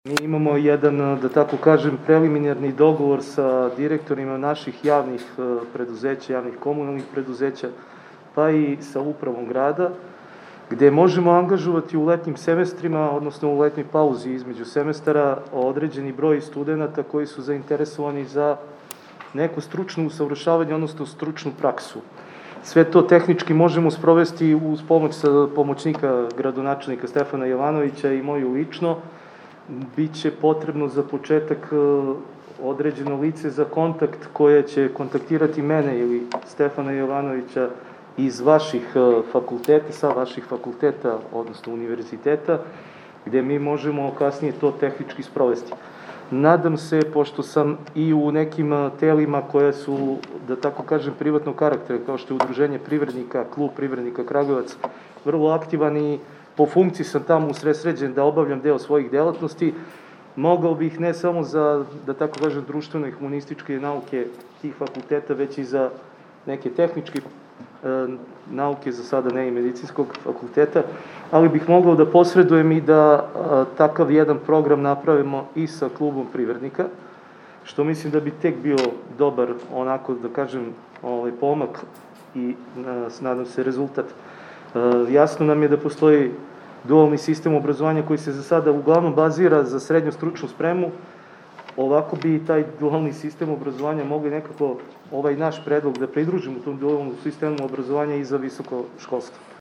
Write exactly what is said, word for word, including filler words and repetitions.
Mi imamo jedan, da tako kažem, preliminarni dogovor sa direktorima naših javnih preduzeća, javnih komunalnih preduzeća, pa i sa upravom grada, gde možemo angažovati u letnjim semestrima, odnosno u letnjoj pauzi između semestara, određeni broj studenta koji su zainteresovani za neko stručno usavršavanje, odnosno stručnu praksu. Sve to tehnički možemo sprovesti uz pomoć pomoćnika gradonačelnika Stefana Jovanovića i moju lično. Biće potrebno za početak određeno lice za kontakt koje će kontaktirati mene ili Stefana Jovanovića iz vaših fakulteta, sa vaših fakulteta, odnosno univerziteta, gde mi možemo kasnije to tehnički sprovesti. Nadam se, pošto sam i u nekim telima koje su, da tako kažem, privatnog karaktera, kao što je Udruženje privrednika, Klub privrednika Kragujevac, vrlo aktivan i po funkciji sam tamo usredsređen da obavljam deo svojih delatnosti, mogao bih ne samo za, da tako kažem, društveno i humanističke nauke tih fakulteta, već i za neke tehničke nauke, za sada ne i medicinskog fakulteta, ali bih mogao da posredujem i da takav jedan program napravimo i sa Klubom privrednika, što mislim da bi tek bio dobar, onako da kažem, pomak i nadam se rezultat. Jasno nam je da postoji dualni sistem obrazovanja koji se za sada uglavnom bazira za srednju stručnu spremu. Ovako bi taj dualni sistem obrazovanja mogli nekako ovaj naš predlog da pridružimo tom dualnom sistemu obrazovanja i za visoko školstvo.